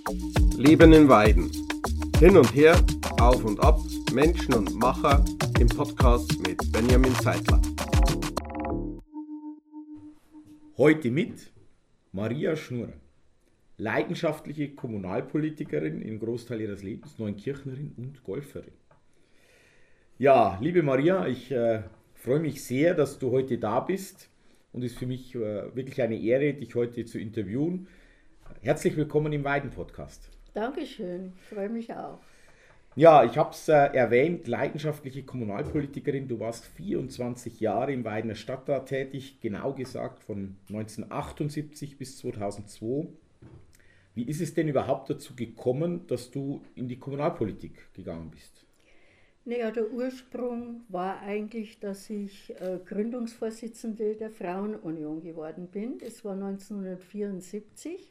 Leben in Weiden. Hin und her, auf und ab, Menschen und Macher im Podcast mit Benjamin Zeitler. Heute mit Maria Schnurr, leidenschaftliche Kommunalpolitikerin im Großteil ihres Lebens, Neunkirchnerin und Golferin. Ja, liebe Maria, ich freue mich sehr, dass du heute da bist und es ist für mich wirklich eine Ehre, dich heute zu interviewen. Herzlich willkommen im Weiden-Podcast. Dankeschön, ich freue mich auch. Ja, ich habe es erwähnt, leidenschaftliche Kommunalpolitikerin. Du warst 24 Jahre im Weidener Stadtrat tätig, genau gesagt von 1978 bis 2002. Wie ist es denn überhaupt dazu gekommen, dass du in die Kommunalpolitik gegangen bist? Naja, der Ursprung war eigentlich, dass ich Gründungsvorsitzende der Frauenunion geworden bin. Das war 1974.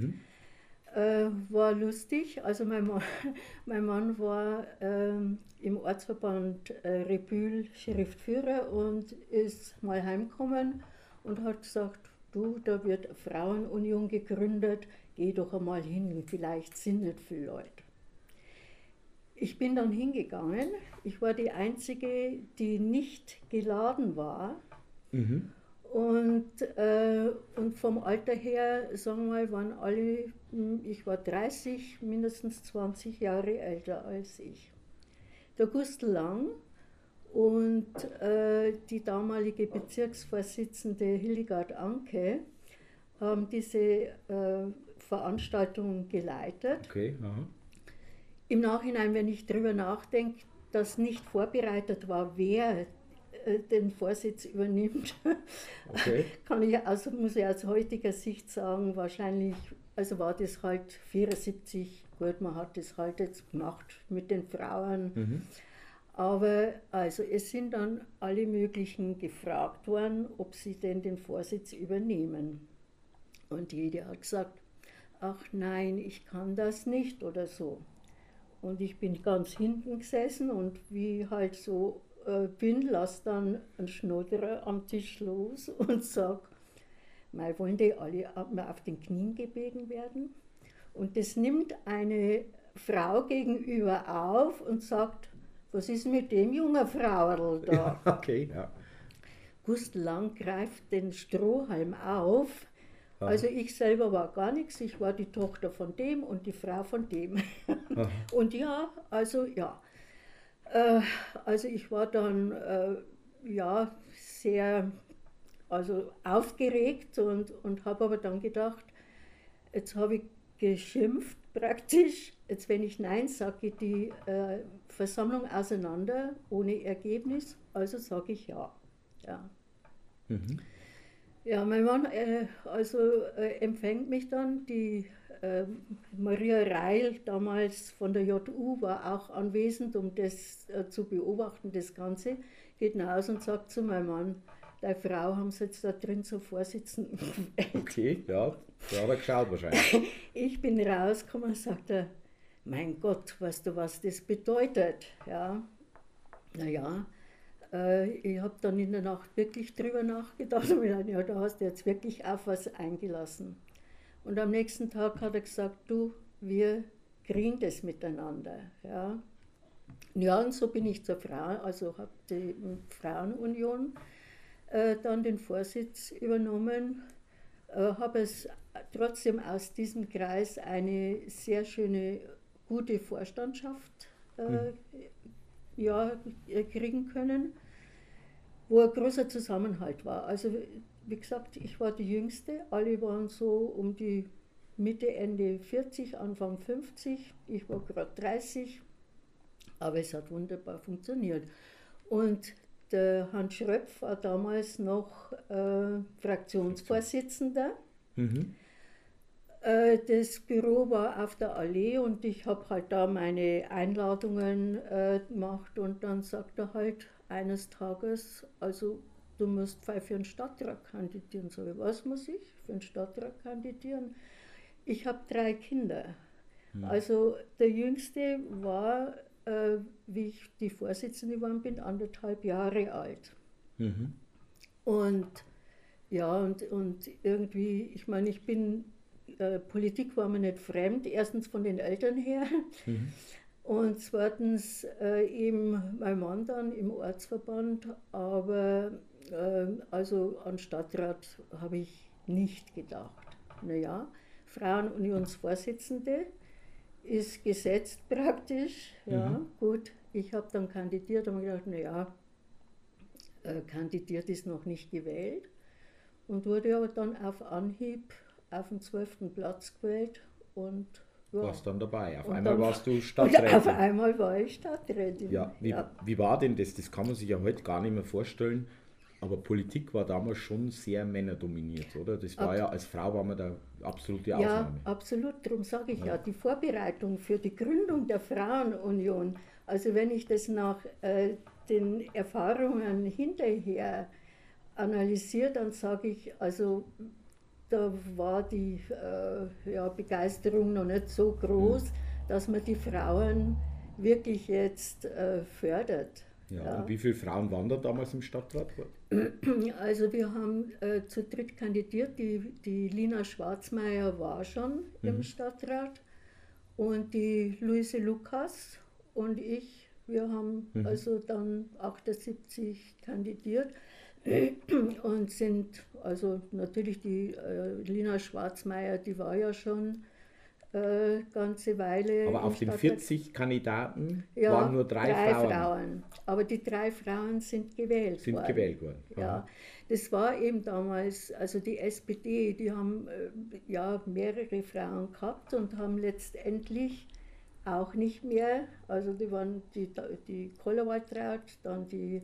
War lustig. Also mein Mann war im Ortsverband Rebühl Schriftführer und ist mal heimgekommen und hat gesagt, du, da wird eine Frauenunion gegründet, geh doch einmal hin, vielleicht sind nicht viele Leute. Ich bin dann hingegangen. Ich war die Einzige, die nicht geladen war. Und vom Alter her, sagen wir mal, waren alle, ich war 30, mindestens 20 Jahre älter als ich. Der Gustl Lang und die damalige Bezirksvorsitzende Hildegard Anke haben diese Veranstaltung geleitet. Okay, aha. Im Nachhinein, wenn ich darüber nachdenke, dass nicht vorbereitet war, wer den Vorsitz übernimmt, Okay. muss ich aus heutiger Sicht sagen, wahrscheinlich, also war das halt 74, gut, man hat das halt jetzt gemacht mit den Frauen, aber also es sind dann alle möglichen gefragt worden, ob sie denn den Vorsitz übernehmen. Und jeder hat gesagt, ach nein, ich kann das nicht oder so. Und ich bin ganz hinten gesessen und wie halt so bin, lass dann einen Schnodderer am Tisch los und sag, mal wollen die alle auf den Knien gebeten werden? Und das nimmt eine Frau gegenüber auf und sagt, was ist mit dem jungen Frauerl da? Ja, okay, ja. Gustl Lang greift den Strohhalm auf. Also ich selber war gar nichts, ich war die Tochter von dem und die Frau von dem. Und ja, also ja. Also ich war dann sehr aufgeregt und habe aber dann gedacht, jetzt habe ich geschimpft praktisch, jetzt wenn ich Nein sage, geht die Versammlung auseinander ohne Ergebnis, also sage ich ja. Ja. Ja, mein Mann empfängt mich dann, die Maria Reil, damals von der JU, war auch anwesend, um das zu beobachten, das Ganze, geht nach Hause und sagt zu meinem Mann, deine Frau haben sie jetzt da drin zur Vorsitzenden gewählt. Okay, ja, da hat er geschaut wahrscheinlich. Ich bin rausgekommen und sagte, mein Gott, weißt du, was das bedeutet? Ja, naja. Ich habe dann in der Nacht wirklich drüber nachgedacht und mir gedacht, ja, da hast du jetzt wirklich auf was eingelassen. Und am nächsten Tag hat er gesagt, du, wir kriegen das miteinander. Ja, ja, und so bin ich zur Frau, also habe die Frauenunion dann den Vorsitz übernommen, habe es trotzdem aus diesem Kreis eine sehr schöne, gute Vorstandschaft kriegen können, wo ein großer Zusammenhalt war. Also wie gesagt, ich war die Jüngste, alle waren so um die Mitte, Ende 40, Anfang 50, ich war gerade 30, aber es hat wunderbar funktioniert. Und der Hans Schröpf war damals noch Fraktionsvorsitzender. Das Büro war auf der Allee und ich habe halt da meine Einladungen gemacht und dann sagt er halt eines Tages, also du musst für einen Stadtrat kandidieren. Sag ich, was muss ich für einen Stadtrat kandidieren? Ich habe 3 Kinder. Also der Jüngste war, wie ich die Vorsitzende geworden bin, 1,5 Jahre alt. Und ja, und irgendwie, ich meine, ich bin Politik war mir nicht fremd, erstens von den Eltern her und zweitens eben mein Mann dann im Ortsverband, aber also an Stadtrat habe ich nicht gedacht. Naja, Frauenunionsvorsitzende ist gesetzt praktisch, ja gut, ich habe dann kandidiert und mir gedacht, naja, kandidiert ist noch nicht gewählt und wurde aber dann auf Anhieb auf den 12. Platz gewählt und ja. Warst dann dabei. Auf Und einmal dann- warst du Und Stadträtin. auf einmal war ich Stadträtin. Ja, wie war denn das? Das kann man sich ja heute gar nicht mehr vorstellen. Aber Politik war damals schon sehr männerdominiert, oder? Das war ja, als Frau war man da absolute Ja, Ausnahme. absolut, darum sage ich ja, die Vorbereitung für die Gründung der Frauenunion, also wenn ich das nach den Erfahrungen hinterher analysiere, dann sage ich, also da war die Begeisterung noch nicht so groß, dass man die Frauen wirklich jetzt fördert. Ja. Und wie viele Frauen waren da damals im Stadtrat? Also wir haben zu dritt kandidiert, die Lina Schwarzmeier war schon im Stadtrat und die Luise Lukas und ich, wir haben also dann 78 kandidiert und sind, also natürlich die Lina Schwarzmeier, die war ja schon ganze Weile. Aber im auf den Stadtrat. 40 Kandidaten Ja, waren nur drei Frauen. Aber die 3 Frauen sind gewählt worden. Aha. Ja, das war eben damals, also die SPD, die haben mehrere Frauen gehabt und haben letztendlich auch nicht mehr, also die waren die Kollewaldtraut, dann die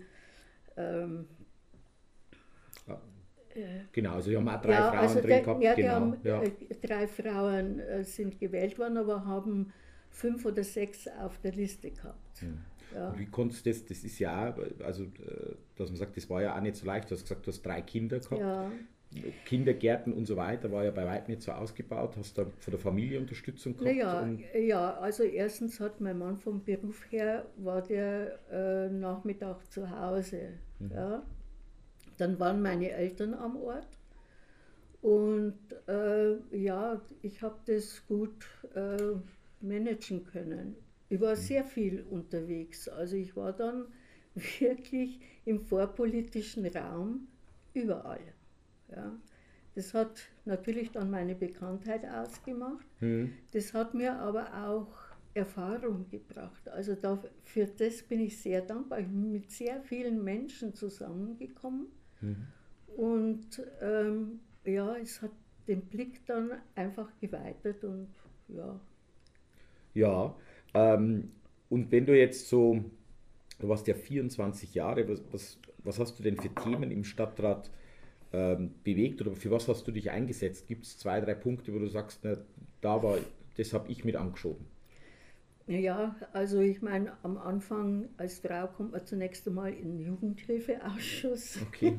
Genau, also wir haben auch drei Frauen drin gehabt. die Genau. haben, Ja. 3 Frauen sind gewählt worden, aber haben 5 oder 6 auf der Liste gehabt. Ja. Und wie konntest du das ist ja auch, also dass man sagt, das war ja auch nicht so leicht, du hast gesagt, du hast 3 Kinder gehabt, Ja. Kindergärten und so weiter, war ja bei weitem nicht so ausgebaut, hast du da von der Familie Unterstützung gehabt? Naja, also erstens hat mein Mann vom Beruf her, war der Nachmittag zu Hause. Ja. Dann waren meine Eltern am Ort und ich habe das gut managen können. Ich war sehr viel unterwegs, also ich war dann wirklich im vorpolitischen Raum überall. Ja. Das hat natürlich dann meine Bekanntheit ausgemacht, das hat mir aber auch Erfahrung gebracht. Also für das bin ich sehr dankbar. Ich bin mit sehr vielen Menschen zusammengekommen und es hat den Blick dann einfach geweitet und ja. Ja, und wenn du jetzt so, du warst ja 24 Jahre, was hast du denn für Themen im Stadtrat bewegt oder für was hast du dich eingesetzt? Gibt es 2, 3 Punkte, wo du sagst, na, das habe ich mit angeschoben? Ja, also ich meine, am Anfang als Frau kommt man zunächst einmal in den Jugendhilfeausschuss. Okay.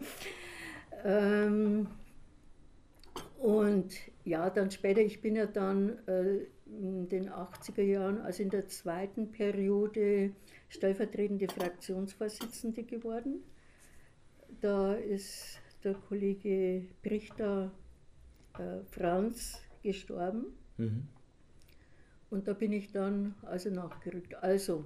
Und ja, dann später, ich bin ja dann in den 80er Jahren, also in der zweiten Periode, stellvertretende Fraktionsvorsitzende geworden. Da ist der Kollege Brichter Franz gestorben. Und da bin ich dann also nachgerückt. Also,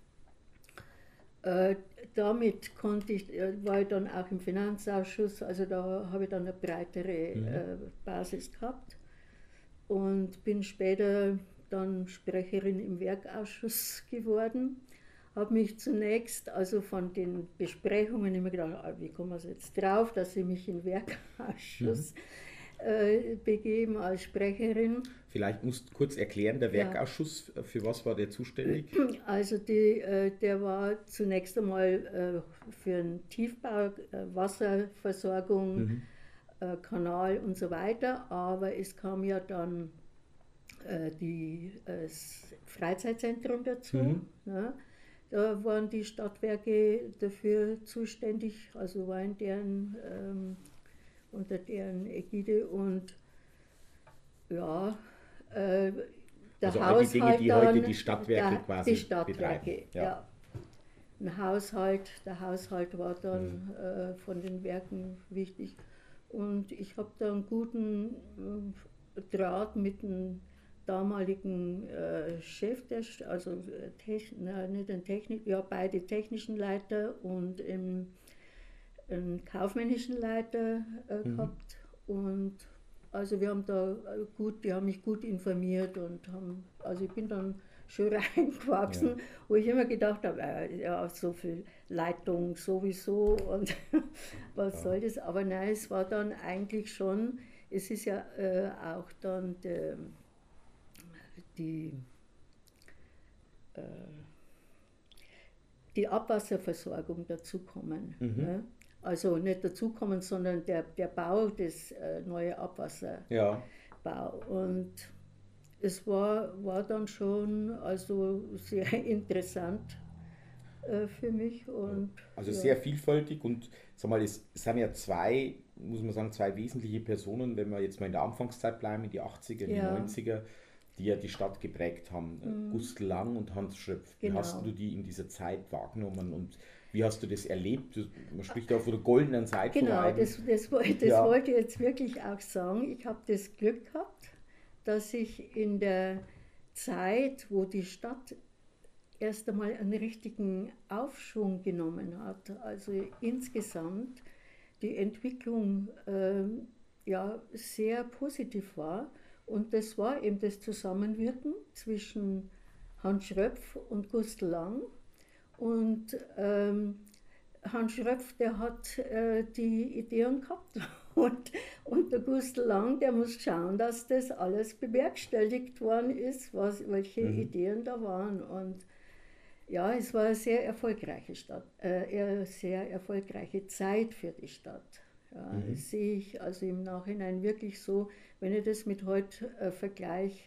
damit war ich dann auch im Finanzausschuss, also da habe ich dann eine breitere Basis gehabt und bin später dann Sprecherin im Werkausschuss geworden. Habe mich zunächst, also von den Besprechungen immer gedacht, wie kommen wir jetzt drauf, dass ich mich im Werkausschuss begeben als Sprecherin. Vielleicht musst du kurz erklären, der Werkausschuss, für was war der zuständig? Also der war zunächst einmal für den Tiefbau, Wasserversorgung, Kanal und so weiter, aber es kam ja dann das Freizeitzentrum dazu. Ne? Da waren die Stadtwerke dafür zuständig, also war in deren unter deren Ägide und ja, der also all die Dinge, Haushalt die dann, heute die Stadtwerke quasi die Stadtwerke, betreiben. ja. Der Haushalt war dann von den Werken wichtig und ich habe da einen guten Draht mit dem damaligen Chef, also nicht den Technik, ja, beide technischen Leiter und einen kaufmännischen Leiter gehabt. Und also wir haben da die haben mich gut informiert und also ich bin dann schon reingewachsen, wo ich immer gedacht habe, ja, so viel Leitung sowieso und was soll das? Aber nein, es war dann eigentlich schon, es ist ja auch dann die Abwasserversorgung dazukommen. Ne? Also nicht dazukommen, sondern der Bau des neuen Abwasserbau. Ja. Und es war dann schon also sehr interessant für mich. Und, Also ja. sehr vielfältig und sag mal, es sind ja zwei, muss man sagen, zwei wesentliche Personen, wenn wir jetzt mal in der Anfangszeit bleiben, in die 80er, in Ja. die 90er, die ja die Stadt geprägt haben. Gustl Lang und Hans Schröpf. Wie Genau. hast du die in dieser Zeit wahrgenommen und wie hast du das erlebt? Man spricht ja von der goldenen Zeit von Genau, beiden. das wollte ich jetzt wirklich auch sagen. Ich habe das Glück gehabt, dass ich in der Zeit, wo die Stadt erst einmal einen richtigen Aufschwung genommen hat, also insgesamt die Entwicklung ja, sehr positiv war. Und das war eben das Zusammenwirken zwischen Hans Schröpf und Gustl Lang. Und Hans Schröpf, der hat die Ideen gehabt und der Gustl Lang, der muss schauen, dass das alles bewerkstelligt worden ist, welche Ideen da waren. Und ja, es war eine sehr erfolgreiche sehr erfolgreiche Zeit für die Stadt. Ja, das sehe ich also im Nachhinein wirklich so, wenn ich das mit heute vergleiche,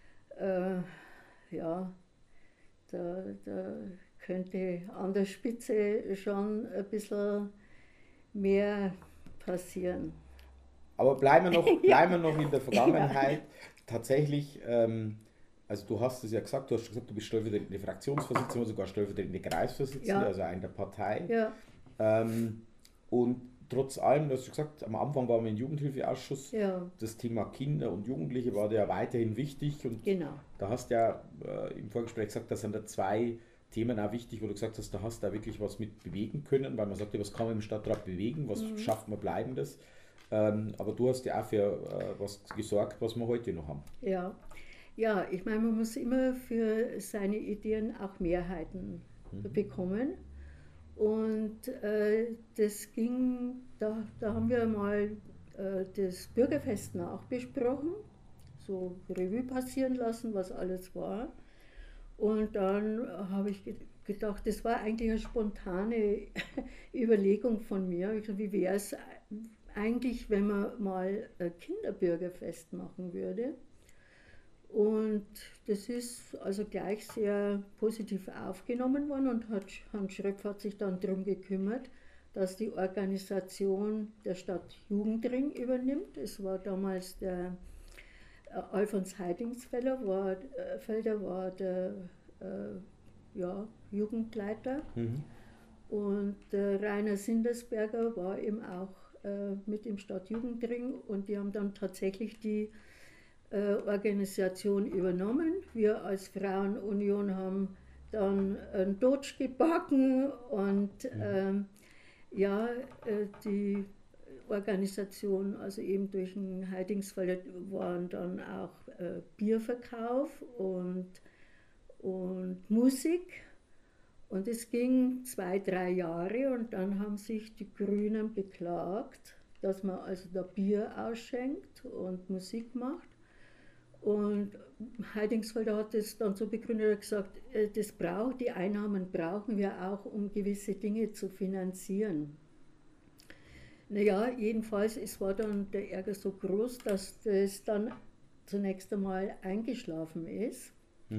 ja, da könnte an der Spitze schon ein bisschen mehr passieren. Aber bleiben wir noch in der Vergangenheit. Tatsächlich, also du hast es ja gesagt, du bist stellvertretende Fraktionsvorsitzende, sogar stellvertretende Kreisvorsitzende, Ja. also in der Partei. Ja, Und trotz allem, du hast gesagt, am Anfang waren wir im Jugendhilfeausschuss, ja, das Thema Kinder und Jugendliche war dir ja weiterhin wichtig und genau. da hast du ja im Vorgespräch gesagt, da sind da zwei Themen auch wichtig, wo du gesagt hast, da hast du da wirklich was mit bewegen können, weil man sagt ja, was kann man im Stadtrat bewegen, was schafft man Bleibendes. Aber du hast ja auch für was gesorgt, was wir heute noch haben. Ja, ja, ich meine, man muss immer für seine Ideen auch Mehrheiten bekommen. Und das ging, da haben wir mal das Bürgerfest nachbesprochen, so Revue passieren lassen, was alles war. Und dann habe ich gedacht, das war eigentlich eine spontane Überlegung von mir. Ich dachte, wie wäre es eigentlich, wenn man mal ein Kinderbürgerfest machen würde? Und das ist also gleich sehr positiv aufgenommen worden und Hans Schröpf hat sich dann darum gekümmert, dass die Organisation der Stadt Jugendring übernimmt. Es war damals der Alfons Heidingsfelder war der Jugendleiter und Rainer Sindersberger war eben auch mit im Stadtjugendring und die haben dann tatsächlich die Organisation übernommen. Wir als Frauenunion haben dann einen Dodge gebacken und die Organisation, also eben durch den Heidingsfelder waren dann auch Bierverkauf und Musik. Und es ging 2-3 Jahre und dann haben sich die Grünen beklagt, dass man also da Bier ausschenkt und Musik macht. Und Heidingsfelder hat es dann so begründet und gesagt, die Einnahmen brauchen wir auch, um gewisse Dinge zu finanzieren. Naja, jedenfalls, es war dann der Ärger so groß, dass das dann zunächst einmal eingeschlafen ist.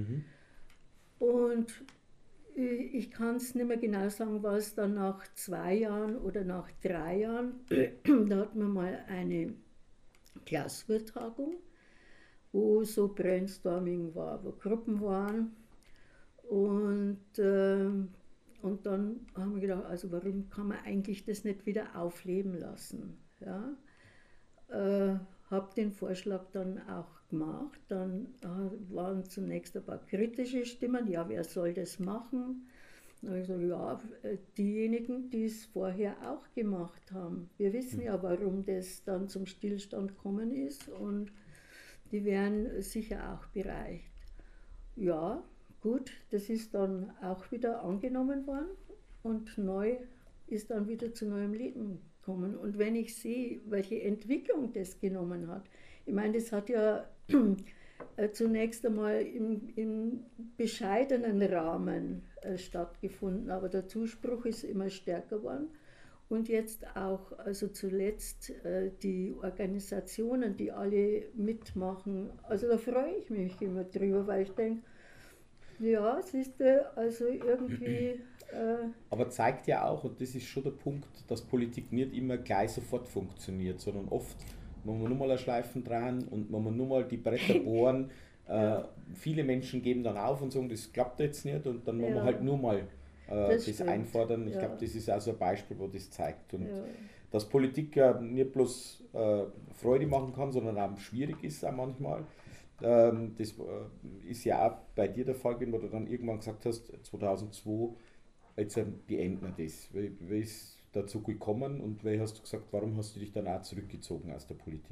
Und ich kann es nicht mehr genau sagen, was dann nach 2 Jahren oder nach 3 Jahren, da hatten wir mal eine Klaussurtagung, wo so Brainstorming war, wo Gruppen waren. Und dann haben wir gedacht, also warum kann man eigentlich das nicht wieder aufleben lassen? Ja? habe den Vorschlag dann auch gemacht. Dann waren zunächst ein paar kritische Stimmen, ja, wer soll das machen? Dann habe ich gesagt, ja, diejenigen, die es vorher auch gemacht haben. Wir wissen ja, warum das dann zum Stillstand gekommen ist und die wären sicher auch bereit. Ja, gut, das ist dann auch wieder angenommen worden und neu ist dann wieder zu neuem Leben gekommen. Und wenn ich sehe, welche Entwicklung das genommen hat, ich meine, das hat ja zunächst einmal im bescheidenen Rahmen stattgefunden, aber der Zuspruch ist immer stärker geworden. Und jetzt auch, also zuletzt die Organisationen, die alle mitmachen, also da freue ich mich immer drüber, weil ich denke, ja, siehst du, also irgendwie... Aber zeigt ja auch, und das ist schon der Punkt, dass Politik nicht immer gleich sofort funktioniert, sondern oft muss man nur mal eine Schleifen drehen und man muss nur mal die Bretter bohren. Viele Menschen geben dann auf und sagen, das klappt jetzt nicht und dann muss man halt nur mal das einfordern. Ich glaube, das ist auch so ein Beispiel, wo das zeigt. Und dass Politik ja nicht bloß Freude machen kann, sondern auch schwierig ist auch manchmal. Das ist ja auch bei dir der Fall, wenn du dann irgendwann gesagt hast, 2002, jetzt beenden wir das. Wie ist dazu gekommen und wie hast du gesagt, warum hast du dich dann auch zurückgezogen aus der Politik?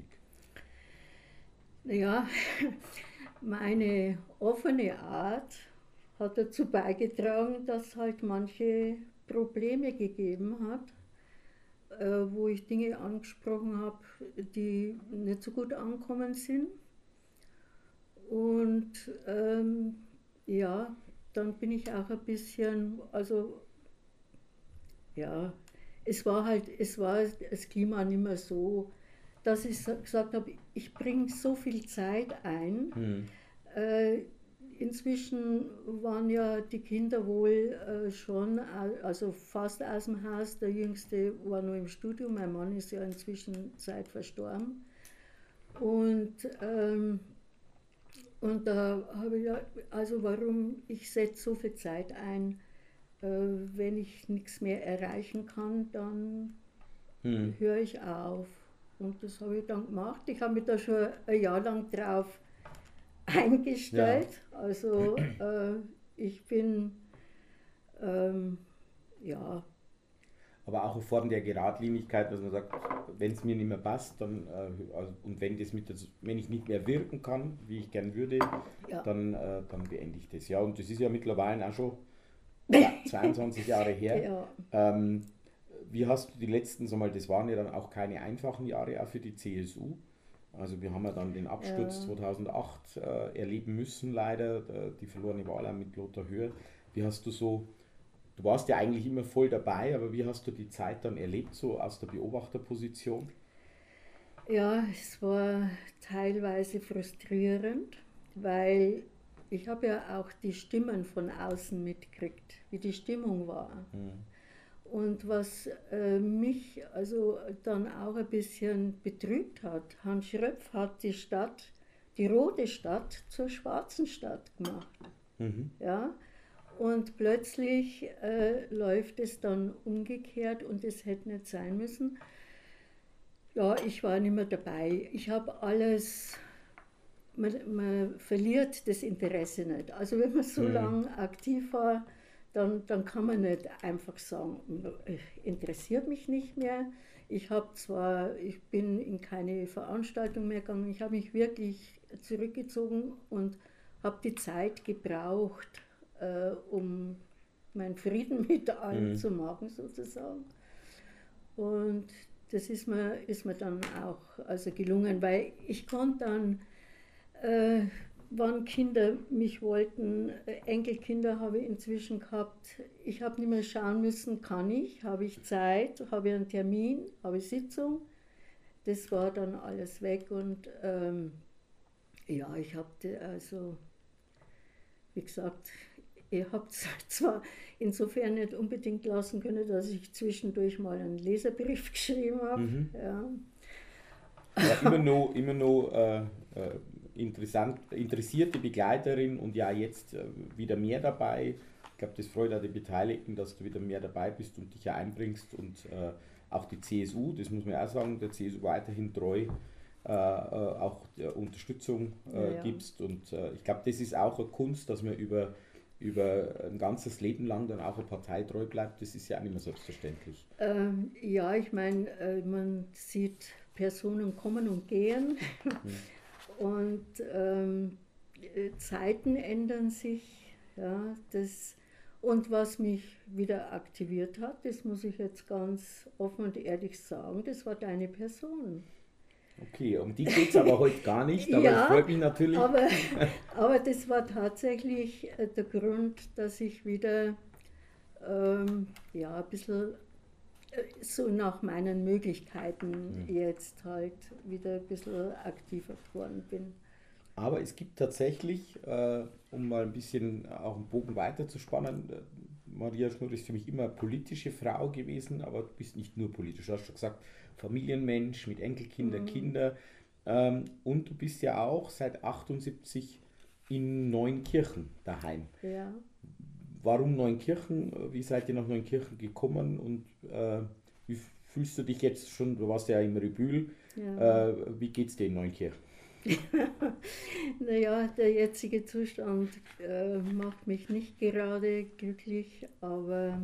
Naja, meine offene Art hat dazu beigetragen, dass halt manche Probleme gegeben hat, wo ich Dinge angesprochen habe, die nicht so gut angekommen sind. Und ja, dann bin ich auch ein bisschen, also ja, es war das Klima nicht mehr so, dass ich gesagt habe, ich bringe so viel Zeit ein. Inzwischen waren ja die Kinder wohl schon, also fast aus dem Haus. Der Jüngste war nur im Studium, mein Mann ist ja inzwischen Zeit verstorben. Und da habe ich ja, also warum, ich setze so viel Zeit ein, wenn ich nichts mehr erreichen kann, dann höre ich auf. Und das habe ich dann gemacht. Ich habe mich da schon ein Jahr lang drauf eingestellt. Ja. Also ich bin, ja. Aber auch eine Form der Geradlinigkeit, dass man sagt, wenn es mir nicht mehr passt, dann, und wenn ich nicht mehr wirken kann, wie ich gern würde, dann beende ich das. Ja, und das ist ja mittlerweile auch schon 22 Jahre her. Ja. Wie hast du die letzten, das waren ja dann auch keine einfachen Jahre auch für die CSU. Also wir haben ja dann den Absturz 2008 erleben müssen, leider, die verlorene Wahl mit Lothar Höhr. Wie hast du du warst ja eigentlich immer voll dabei, aber wie hast du die Zeit dann erlebt, so aus der Beobachterposition? Ja, es war teilweise frustrierend, weil ich habe ja auch die Stimmen von außen mitgekriegt, wie die Stimmung war. Und was mich also dann auch ein bisschen betrübt hat, Hans Schröpf hat die rote Stadt zur schwarzen Stadt gemacht. Ja? Und plötzlich läuft es dann umgekehrt und es hätte nicht sein müssen. Ja, ich war nicht mehr dabei. Ich habe alles, man verliert das Interesse nicht. Also wenn man so lange aktiv war, dann kann man nicht einfach sagen, interessiert mich nicht mehr. Ich bin in keine Veranstaltung mehr gegangen. Ich habe mich wirklich zurückgezogen und habe die Zeit gebraucht, um meinen Frieden mit allem zu machen, sozusagen. Und das ist mir dann auch also gelungen, weil ich konnte dann, wann Kinder mich wollten, Enkelkinder habe ich inzwischen gehabt, ich habe nicht mehr schauen müssen, habe ich Zeit, habe ich einen Termin, habe ich Sitzung, das war dann alles weg und ja, ich habe also, wie gesagt, ihr habt es zwar insofern nicht unbedingt lassen können, dass ich zwischendurch mal einen Leserbrief geschrieben habe. Ja. Ja, immer noch interessierte Begleiterin und ja jetzt wieder mehr dabei. Ich glaube, das freut auch die Beteiligten, dass du wieder mehr dabei bist und dich ja einbringst und auch die CSU, das muss man auch sagen, der CSU weiterhin treu. auch Unterstützung gibst. Und ich glaube, das ist auch eine Kunst, dass man über ein ganzes Leben lang dann auch eine Partei treu bleibt. Das ist ja auch nicht mehr selbstverständlich. Ja, ich meine, man sieht Personen kommen und gehen und Zeiten ändern sich. Ja, und was mich wieder aktiviert hat, das muss ich jetzt ganz offen und ehrlich sagen, das war deine Person. Okay, um die geht es aber heute gar nicht, aber Ja, ich freue mich natürlich. Aber das war tatsächlich der Grund, dass ich wieder ein bisschen so nach meinen Möglichkeiten jetzt halt wieder ein bisschen aktiver geworden bin. Aber es gibt tatsächlich, um mal ein bisschen auch einen Bogen weiterzuspannen, Maria Schnurr ist für mich immer eine politische Frau gewesen, aber du bist nicht nur politisch. Du hast schon gesagt, Familienmensch mit Enkelkinder, Kinder. Und du bist ja auch seit 78 in Neunkirchen daheim. Ja. Warum Neunkirchen? Wie seid ihr nach Neunkirchen gekommen und wie fühlst du dich jetzt schon? Du warst ja im Rebühl. Ja. Wie geht es dir in Neunkirchen? Naja, der jetzige Zustand macht mich nicht gerade glücklich, aber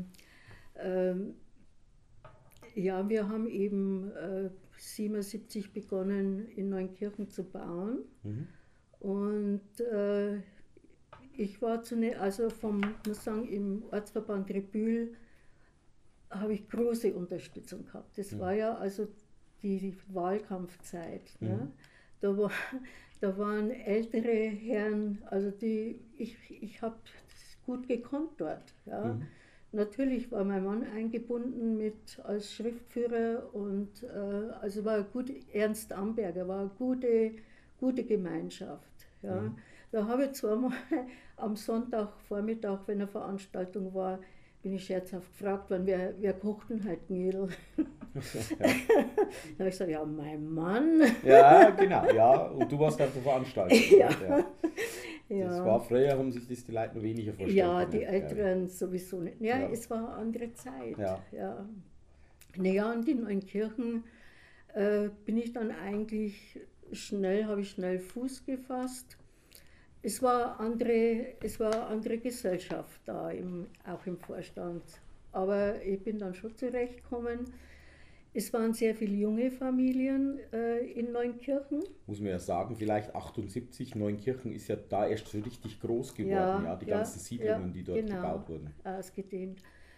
ja, wir haben eben 77 begonnen in Neunkirchen zu bauen und ich war zunächst, also muss sagen, im Ortsverband Rebühl habe ich große Unterstützung gehabt. Das war ja also die Wahlkampfzeit. Ne? Da waren ältere Herren, also ich habe gut gekonnt dort. Ja. Natürlich war mein Mann eingebunden als Schriftführer und also war Ernst Amberger, war eine gute Gemeinschaft. Ja. Da habe ich zweimal am Sonntagvormittag, wenn eine Veranstaltung war, bin ich scherzhaft gefragt worden, wer kocht denn halt Knödel? Da habe ich gesagt, ja, mein Mann. Ja, genau, ja. Und du warst auf der Veranstaltung. Ja. Ja. Das war früher, haben sich das die Leute noch weniger vorstellen Ja, können. die Älteren sowieso nicht. Ja, es war eine andere Zeit. Ja. Naja, und in Neunkirchen bin ich dann eigentlich habe ich schnell Fuß gefasst. Es war eine andere Gesellschaft da, auch im Vorstand. Aber ich bin dann schon zurechtgekommen. Es waren sehr viele junge Familien in Neunkirchen. Muss man ja sagen, vielleicht 78, Neunkirchen ist ja da erst so richtig groß geworden, die ganzen Siedlungen, die dort gebaut wurden. Ausgedehnt.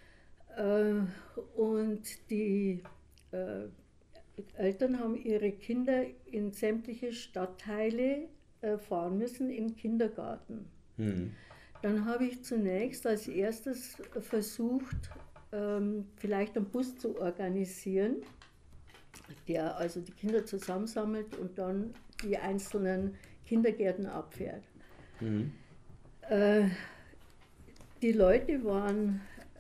Und die Eltern haben ihre Kinder in sämtliche Stadtteile fahren müssen im Kindergarten. Dann habe ich zunächst als erstes versucht, vielleicht einen Bus zu organisieren, der also die Kinder zusammensammelt und dann die einzelnen Kindergärten abfährt. Die Leute waren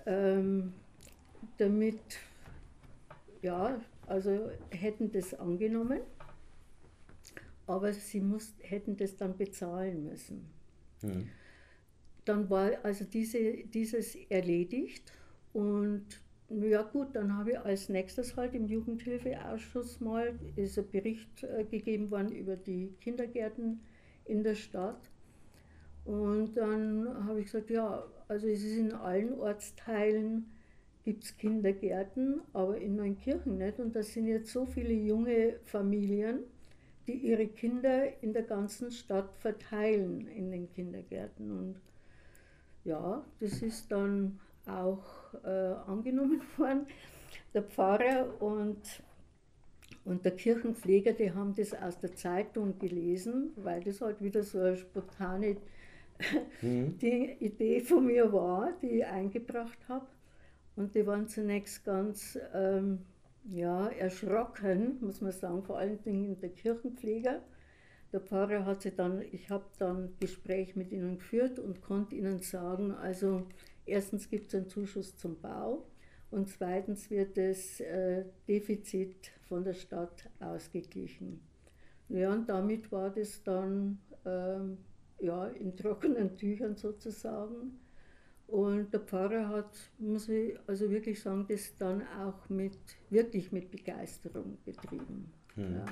damit, ja, also hätten das angenommen, aber sie hätten das dann bezahlen müssen. Dann war also dieses erledigt und ja gut, dann habe ich als nächstes halt im Jugendhilfeausschuss ist ein Bericht gegeben worden über die Kindergärten in der Stadt und dann habe ich gesagt, ja, also es ist in allen Ortsteilen gibt es Kindergärten, aber in Neunkirchen nicht und das sind jetzt so viele junge Familien, die ihre Kinder in der ganzen Stadt verteilen in den Kindergärten. Und ja, das ist dann auch angenommen worden. Der Pfarrer und der Kirchenpfleger, die haben das aus der Zeitung gelesen, weil das halt wieder so eine spontane die Idee von mir war, die ich eingebracht habe. Und die waren zunächst ganz erschrocken, muss man sagen, vor allen Dingen der Kirchenpfleger. Der Pfarrer ich habe dann Gespräch mit ihnen geführt und konnte ihnen sagen, also erstens gibt es einen Zuschuss zum Bau und zweitens wird das Defizit von der Stadt ausgeglichen. Ja, und damit war das dann in trockenen Tüchern sozusagen. Und der Pfarrer hat, muss ich also wirklich sagen, das dann auch wirklich mit Begeisterung betrieben. Ja.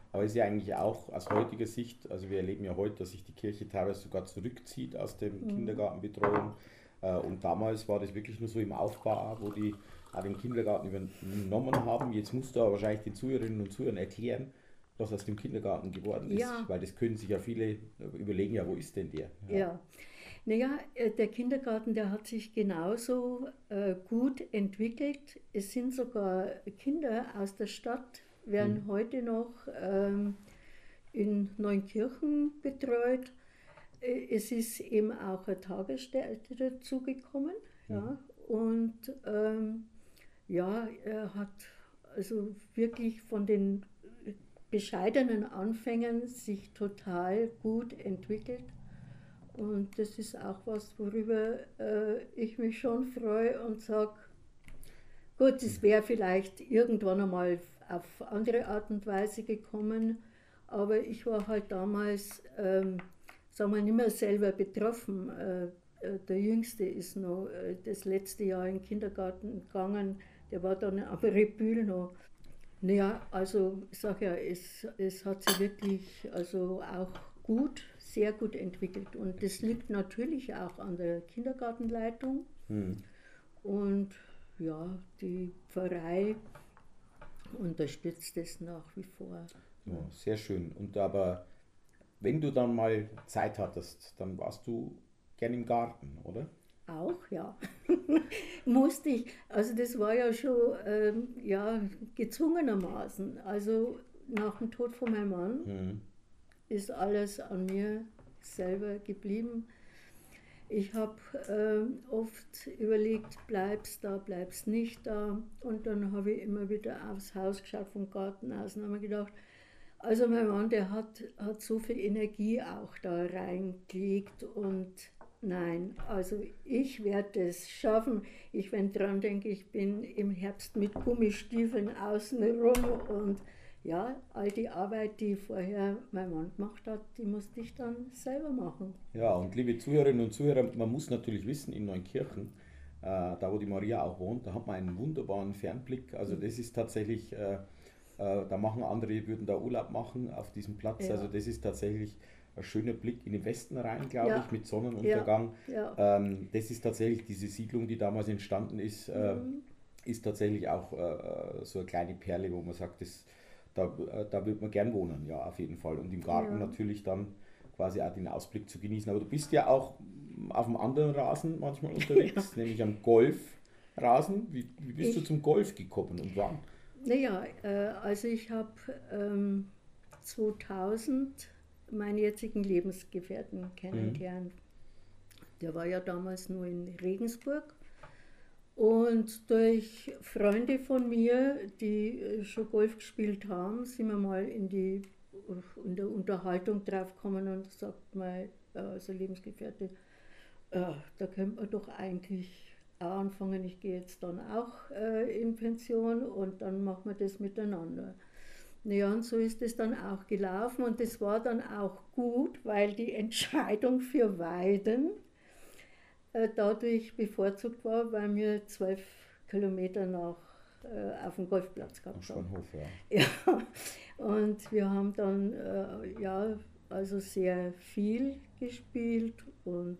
Aber es ist ja eigentlich auch aus heutiger Sicht, also wir erleben ja heute, dass sich die Kirche teilweise sogar zurückzieht aus dem Kindergartenbetreuung. Und damals war das wirklich nur so im Aufbau, wo die auch den Kindergarten übernommen haben. Jetzt musst du aber wahrscheinlich den Zuhörerinnen und Zuhörern erklären, was aus dem Kindergarten geworden ist, Ja. weil das können sich ja viele überlegen, ja, wo ist denn der? Ja. Naja, der Kindergarten, der hat sich genauso gut entwickelt. Es sind sogar Kinder aus der Stadt, werden heute noch in Neunkirchen betreut. Es ist eben auch eine Tagesstätte dazugekommen. Ja. Und ja, er hat also wirklich von den bescheidenen Anfängen sich total gut entwickelt. Und das ist auch was, worüber ich mich schon freue und sage, gut, es wäre vielleicht irgendwann einmal auf andere Art und Weise gekommen, aber ich war halt damals, sagen wir, nicht mehr selber betroffen. Der Jüngste ist noch das letzte Jahr in den Kindergarten gegangen, der war dann am Rebühl noch. Naja, also ich sage ja, es hat sich wirklich also auch gut, sehr gut entwickelt. Und das liegt natürlich auch an der Kindergartenleitung. Und ja, die Pfarrei unterstützt es nach wie vor. Ja, sehr schön. Und aber wenn du dann mal Zeit hattest, dann warst du gern im Garten, oder? Auch, ja. Musste ich. Also das war ja schon ja, gezwungenermaßen. Also nach dem Tod von meinem Mann ist alles an mir selber geblieben. Ich habe oft überlegt, bleibst da, bleibst nicht da. Und dann habe ich immer wieder aufs Haus geschaut vom Garten aus und habe mir gedacht, also mein Mann, der hat so viel Energie auch da reingelegt und nein, also ich werde es schaffen. Wenn dran denke, ich bin im Herbst mit Gummistiefeln außen rum und ja, all die Arbeit, die vorher mein Mann gemacht hat, die musste ich dann selber machen. Ja, und liebe Zuhörerinnen und Zuhörer, man muss natürlich wissen, in Neunkirchen, da wo die Maria auch wohnt, da hat man einen wunderbaren Fernblick. Also das ist tatsächlich, da machen andere, würden da Urlaub machen auf diesem Platz. Ja. Also das ist tatsächlich ein schöner Blick in den Westen rein, glaube Ja. ich, mit Sonnenuntergang. Ja. Das ist tatsächlich diese Siedlung, die damals entstanden ist, ist tatsächlich auch so eine kleine Perle, wo man sagt, da wird man gern wohnen, ja, auf jeden Fall. Und im Garten Ja. natürlich dann quasi auch den Ausblick zu genießen. Aber du bist ja auch auf einem anderen Rasen manchmal unterwegs, nämlich am Golfrasen. Wie bist du zum Golf gekommen und wann? Naja, also ich habe 2000 meinen jetzigen Lebensgefährten kennengelernt. Der war ja damals nur in Regensburg. Und durch Freunde von mir, die schon Golf gespielt haben, sind wir mal in der Unterhaltung drauf gekommen und sagt mal, also Lebensgefährte, da könnte man doch eigentlich auch anfangen, ich gehe jetzt dann auch in Pension und dann machen wir das miteinander. Naja, und so ist es dann auch gelaufen und das war dann auch gut, weil die Entscheidung für Weiden dadurch bevorzugt war, weil wir 12 Kilometer auf dem Golfplatz gehabt haben. Schwanhof, ja. Ja, und wir haben dann ja, also sehr viel gespielt und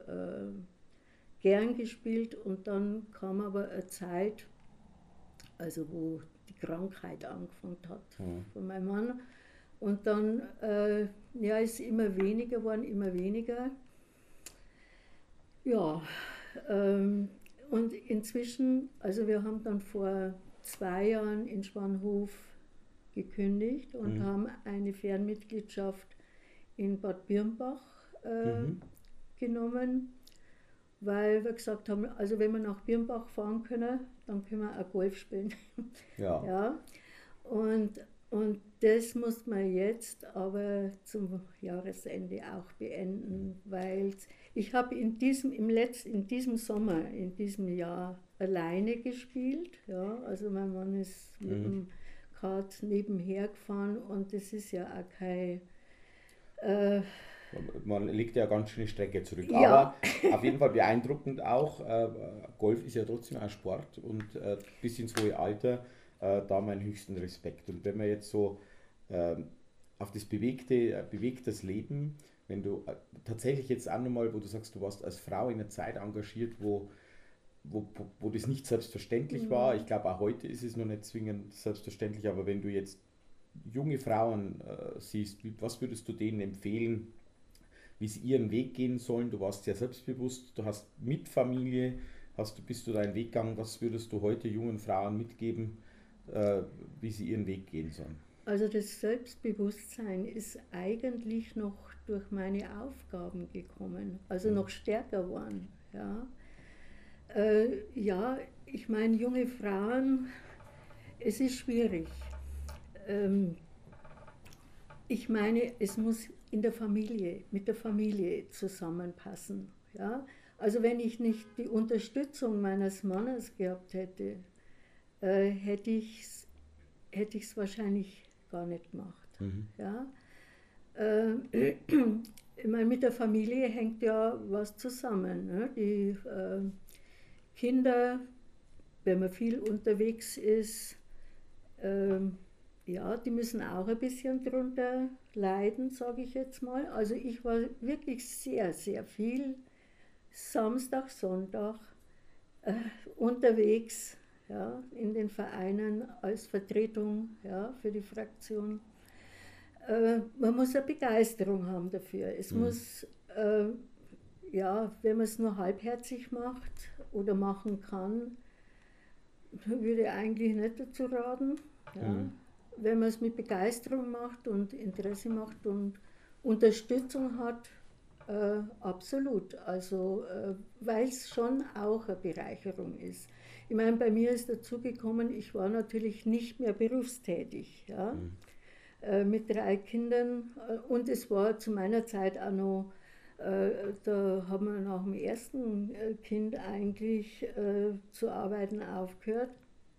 gern gespielt und dann kam aber eine Zeit, also wo die Krankheit angefangen hat von meinem Mann und dann ja, ist immer weniger geworden, immer weniger. Ja, und inzwischen, also wir haben dann vor 2 Jahren in Schwanhof gekündigt und haben eine Fernmitgliedschaft in Bad Birnbach genommen, weil wir gesagt haben, also wenn wir nach Birnbach fahren können, dann können wir auch Golf spielen. Ja. Ja, und das muss man jetzt aber zum Jahresende auch beenden, weil ich habe in diesem Sommer, in diesem Jahr alleine gespielt. Ja, also mein Mann ist mit dem Kart nebenher gefahren und das ist ja auch kein... Man legt ja ganz schöne Strecke zurück. Ja. Aber auf jeden Fall beeindruckend auch, Golf ist ja trotzdem ein Sport und bis ins hohe Alter da meinen höchsten Respekt. Und wenn man jetzt so auf das bewegtes Leben, wenn du tatsächlich jetzt auch nochmal, wo du sagst, du warst als Frau in einer Zeit engagiert, wo das nicht selbstverständlich war. Ich glaube, auch heute ist es noch nicht zwingend selbstverständlich, aber wenn du jetzt junge Frauen siehst, was würdest du denen empfehlen, wie sie ihren Weg gehen sollen? Du warst sehr selbstbewusst, du hast mit Familie, bist du deinen Weg gegangen. Was würdest du heute jungen Frauen mitgeben, wie sie ihren Weg gehen sollen? Also das Selbstbewusstsein ist eigentlich noch durch meine Aufgaben gekommen, also noch stärker geworden. Ja, ja, ich meine, junge Frauen, es ist schwierig. Ich meine, es muss in der Familie, mit der Familie zusammenpassen. Ja? Also wenn ich nicht die Unterstützung meines Mannes gehabt hätte, hätte ich es wahrscheinlich gar nicht gemacht. Ja? Ich meine, mit der Familie hängt ja was zusammen. Ne? Die Kinder, wenn man viel unterwegs ist, ja, die müssen auch ein bisschen drunter leiden, sage ich jetzt mal. Also ich war wirklich sehr, sehr viel Samstag, Sonntag unterwegs, ja, in den Vereinen als Vertretung, ja, für die Fraktion. Man muss eine Begeisterung haben dafür. Es muss, ja, wenn man es nur halbherzig macht oder machen kann, würde ich eigentlich nicht dazu raten. Ja. Wenn man es mit Begeisterung macht und Interesse macht und Unterstützung hat, absolut. Also, weil es schon auch eine Bereicherung ist. Ich meine, bei mir ist dazu gekommen, ich war natürlich nicht mehr berufstätig, ja, mit 3 Kindern. Und es war zu meiner Zeit auch noch, da haben wir nach dem ersten Kind eigentlich zu arbeiten aufgehört.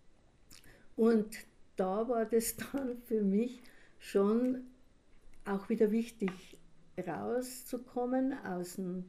Und da war das dann für mich schon auch wieder wichtig, rauszukommen aus dem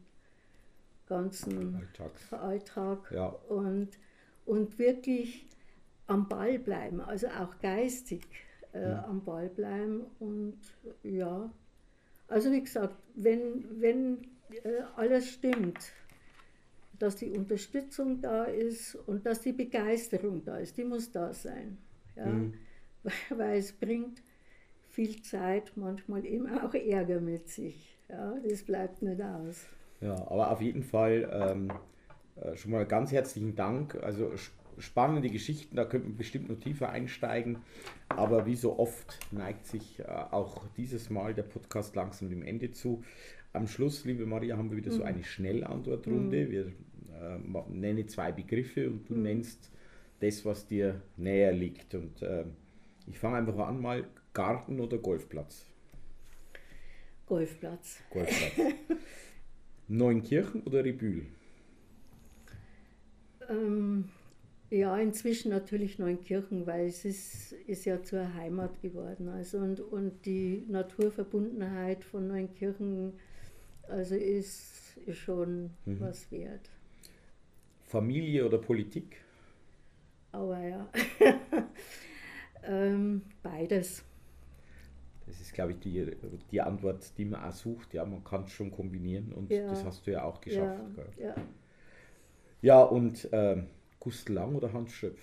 ganzen Alltag ja. und wirklich am Ball bleiben, also auch geistig am Ball bleiben. Und ja, also wie gesagt, wenn alles stimmt, dass die Unterstützung da ist und dass die Begeisterung da ist, die muss da sein. Ja? Weil es bringt viel Zeit, manchmal eben auch Ärger mit sich. Ja? Das bleibt nicht aus. Ja, aber auf jeden Fall schon mal ganz herzlichen Dank. Also spannende Geschichten, da könnte man bestimmt noch tiefer einsteigen. Aber wie so oft neigt sich auch dieses Mal der Podcast langsam dem Ende zu. Am Schluss, liebe Maria, haben wir wieder so eine Schnellantwortrunde. Wir nennen 2 Begriffe und du nennst das, was dir näher liegt. Und ich fange einfach an, mal Garten oder Golfplatz? Golfplatz. Neunkirchen oder Ribühl? Ja, inzwischen natürlich Neunkirchen, weil es ist ja zur Heimat geworden. Also und die Naturverbundenheit von Neunkirchen, also ist schon was wert. Familie oder Politik? Aber ja, beides. Das ist, glaube ich, die Antwort, die man auch sucht. Ja, man kann es schon kombinieren und das hast du ja auch geschafft. Ja, und Gustl Lang oder Hans Schöpf?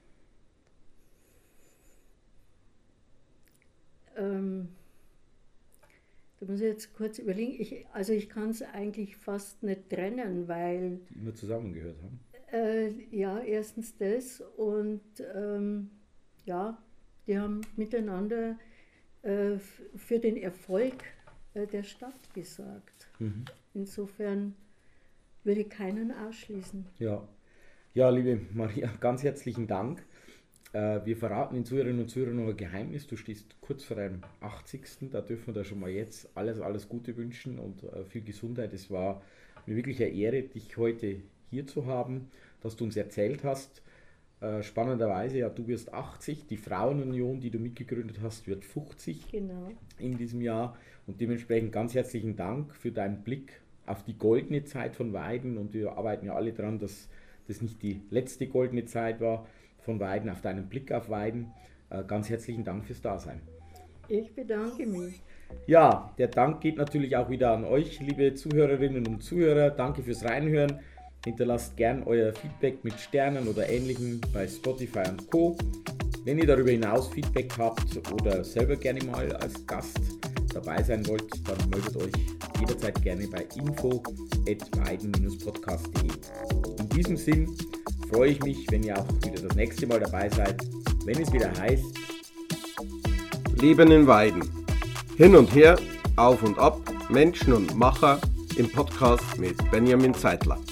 Da muss ich jetzt kurz überlegen. Ich kann es eigentlich fast nicht trennen, weil... Die immer zusammengehört haben? Ja, erstens das und ja, die haben miteinander für den Erfolg der Stadt gesorgt. Insofern würde ich keinen ausschließen. Ja, liebe Maria, ganz herzlichen Dank. Wir verraten den Zuhörerinnen und Zuhörern noch ein Geheimnis. Du stehst kurz vor deinem 80. Da dürfen wir da schon mal jetzt alles Gute wünschen und viel Gesundheit. Es war mir wirklich eine Ehre, dich heute hier zu haben, dass du uns erzählt hast. Spannenderweise, ja, du wirst 80, die Frauenunion, die du mitgegründet hast, wird 50 in diesem Jahr. Und dementsprechend ganz herzlichen Dank für deinen Blick auf die goldene Zeit von Weiden. Und wir arbeiten ja alle daran, dass das nicht die letzte goldene Zeit war von Weiden, auf deinen Blick auf Weiden. Ganz herzlichen Dank fürs Dasein. Ich bedanke mich. Ja, der Dank geht natürlich auch wieder an euch, liebe Zuhörerinnen und Zuhörer. Danke fürs Reinhören. Hinterlasst gern euer Feedback mit Sternen oder Ähnlichem bei Spotify und Co. Wenn ihr darüber hinaus Feedback habt oder selber gerne mal als Gast dabei sein wollt, dann meldet euch jederzeit gerne bei info@weiden-podcast.de. In diesem Sinn freue ich mich, wenn ihr auch wieder das nächste Mal dabei seid, wenn es wieder heißt Leben in Weiden. Hin und her, auf und ab, Menschen und Macher im Podcast mit Benjamin Zeitler.